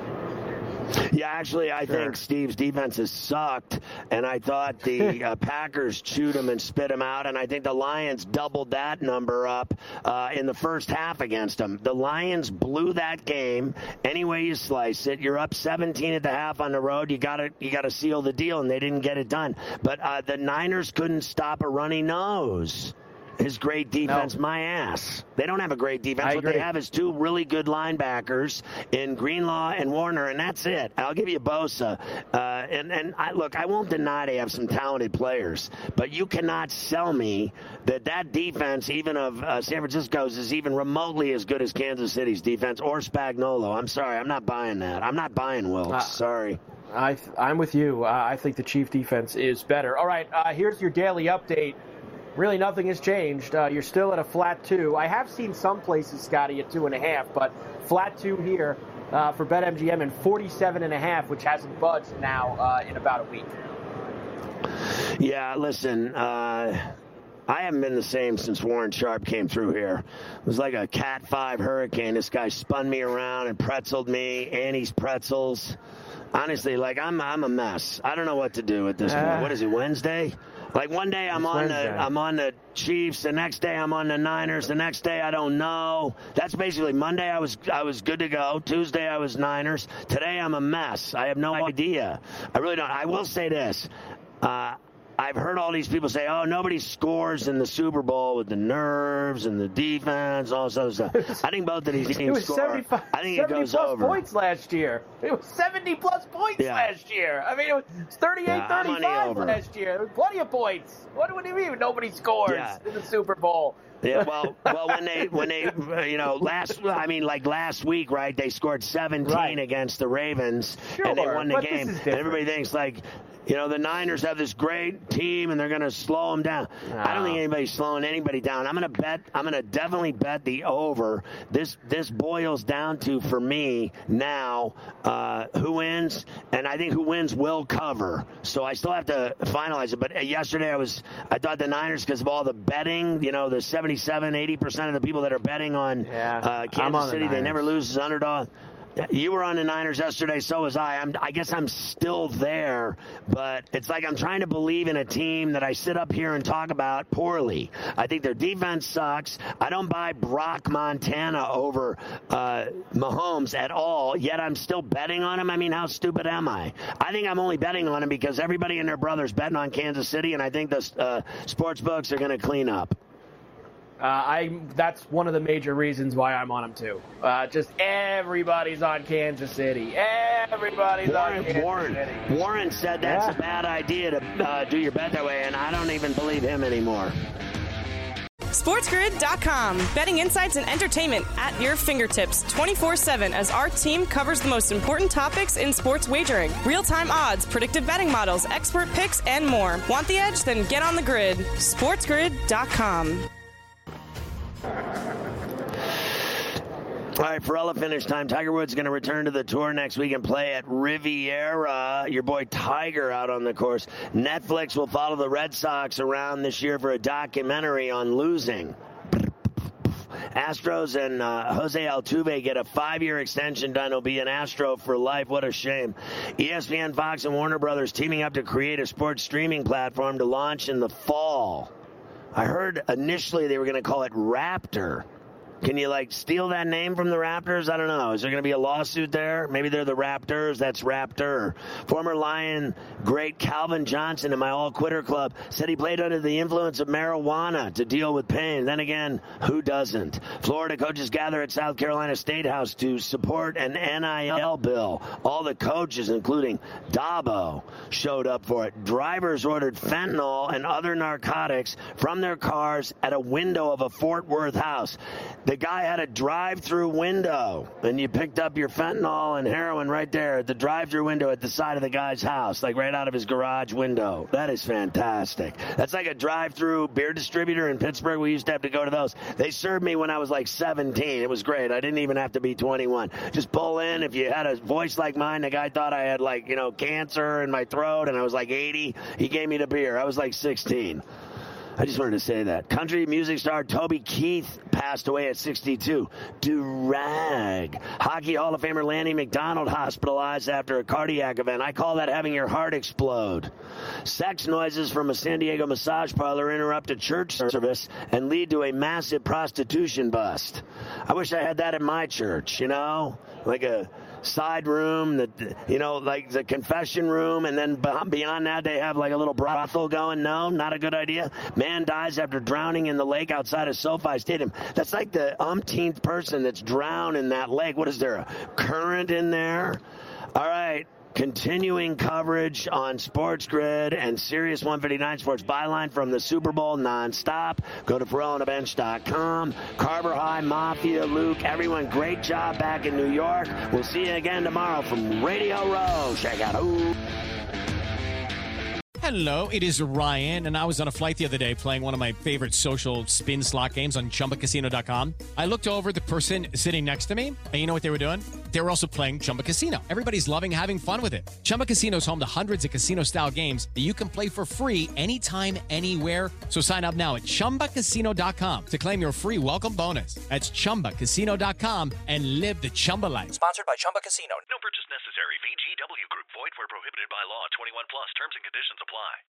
Yeah, actually, I sure. think Steve's defense has sucked, and I thought the uh, Packers chewed him and spit him out, and I think the Lions doubled that number up uh, in the first half against them. The Lions blew that game any way you slice it. You're up seventeen at the half on the road. You got to you got to seal the deal, and they didn't get it done. But uh, the Niners couldn't stop a runny nose. His great defense, no. my ass. They don't have a great defense. I what agree. they have is two really good linebackers in Greenlaw and Warner, and that's it. I'll give you Bosa. Uh, and and I, look, I won't deny they have some talented players, but you cannot sell me that that defense, even of uh, San Francisco's, is even remotely as good as Kansas City's defense or Spagnuolo. I'm sorry. I'm not buying that. I'm not buying Wilkes. Uh, sorry. I th- I'm with you. Uh, I think the Chief defense is better. All right, uh, here's your daily update. Really, nothing has changed. Uh, you're still at a flat two. I have seen some places, Scotty, at two and a half, but flat two here uh, for BetMGM and forty-seven and a half, which hasn't budged now uh, in about a week. Yeah, listen, uh, I haven't been the same since Warren Sharp came through here. It was like a Cat five hurricane. This guy spun me around and pretzeled me, Annie's pretzels. Honestly, like, I'm I'm a mess. I don't know what to do at this uh, point. What is it, Wednesday? Like, one day I'm on Wednesday. the I'm on the Chiefs, the next day I'm on the Niners, the next day I don't know. That's basically Monday I was I was good to go. Tuesday I was Niners. Today I'm a mess. I have no idea. I really don't. I will say this. Uh, I've heard all these people say, oh, nobody scores in the Super Bowl with the nerves and the defense, all this other stuff. I think both of these teams it was score. seventy-five, I think it goes plus over. points last year. It was seventy plus points Yeah. last year. I mean, it was thirty-eight thirty-five yeah, last year. There was plenty of points. What do you mean nobody scores Yeah. in the Super Bowl? Yeah, well, well, when they, when they, uh, you know, last, I mean, like last week, right? They scored seventeen Right. against the Ravens, Sure, and they won the but this game. is And different. everybody thinks like, you know, the Niners have this great team, and they're going to slow them down. I don't think anybody's slowing anybody down. I'm going to bet. I'm going to definitely bet the over. This this boils down to, for me now, uh, who wins, and I think who wins will cover. So I still have to finalize it. But yesterday I was, I thought the Niners, because of all the betting, you know, the seventy-seven, eighty percent of the people that are betting on Yeah, uh, I'm Kansas on the City, they Niners. never lose as underdog. You were on the Niners yesterday, so was I. I'm, I guess I'm still there, but it's like I'm trying to believe in a team that I sit up here and talk about poorly. I think their defense sucks. I don't buy Brock Montana over uh, Mahomes at all, yet I'm still betting on him. I mean, how stupid am I? I think I'm only betting on him because everybody and their brother's betting on Kansas City, and I think the uh, sports books are going to clean up. Uh, I that's one of the major reasons why I'm on them too. Uh, just everybody's on Kansas City. Everybody's Warren, on Kansas Warren, City. Warren said that's Yeah. a bad idea to uh, do your bet that way, and I don't even believe him anymore. SportsGrid dot com. Betting insights and entertainment at your fingertips twenty-four seven as our team covers the most important topics in sports wagering. Real-time odds, predictive betting models, expert picks, and more. Want the edge? Then get on the grid. SportsGrid dot com. All right, Ferrella finish time. Tiger Woods going to return to the tour next week and play at Riviera. Your boy Tiger out on the course. Netflix will follow the Red Sox around this year for a documentary on losing. Astros and uh, Jose Altuve get a five-year extension done. He'll be an Astro for life. What a shame. E S P N, Fox, and Warner Brothers teaming up to create a sports streaming platform to launch in the fall. I heard initially they were going to call it Raptor. Can you, like, steal that name from the Raptors? I don't know. Is there going to be a lawsuit there? Maybe they're the Raptors. That's Raptor. Former Lion great Calvin Johnson in my all-quitter club said he played under the influence of marijuana to deal with pain. Then again, who doesn't? Florida coaches gather at South Carolina State House to support an N I L bill. All the coaches, including Dabo, showed up for it. Drivers ordered fentanyl and other narcotics from their cars at a window of a Fort Worth house. The guy had a drive-through window, and you picked up your fentanyl and heroin right there at the drive-through window at the side of the guy's house, like right out of his garage window. That is fantastic. That's like a drive-through beer distributor in Pittsburgh. We used to have to go to those. They served me when I was like seventeen. It was great. I didn't even have to be twenty-one. Just pull in. If you had a voice like mine, the guy thought I had, like, you know, cancer in my throat, and I was like eighty. He gave me the beer. I was like sixteen. I just wanted to say that. Country music star Toby Keith passed away at sixty-two. Durag. Hockey Hall of Famer Lanny McDonald hospitalized after a cardiac event. I call that having your heart explode. Sex noises from a San Diego massage parlor interrupt a church service and lead to a massive prostitution bust. I wish I had that in my church, you know? Like a side room, that, you know, like the confession room, and then beyond that they have like a little brothel going. No, not a good idea. Man dies after drowning in the lake outside of SoFi Stadium. That's like the umpteenth person that's drowned in that lake. What is there, a current in there? All right. Continuing coverage on Sports Grid and Sirius one fifty-nine Sports Byline from the Super Bowl nonstop. Go to Ferrell on the Bench dot com. Carver High, Mafia, Luke, everyone, great job back in New York. We'll see you again tomorrow from Radio Row. Check out who. Hello, it is Ryan, and I was on a flight the other day playing one of my favorite social spin slot games on Chumba Casino dot com. I looked over at the person sitting next to me, and you know what they were doing? They were also playing Chumba Casino. Everybody's loving having fun with it. Chumba Casino is home to hundreds of casino-style games that you can play for free anytime, anywhere. So sign up now at Chumba Casino dot com to claim your free welcome bonus. That's Chumba Casino dot com and live the Chumba life. Sponsored by Chumba Casino. No purchase necessary. V G W Group. Void where prohibited by law. twenty-one plus. Terms and conditions apply.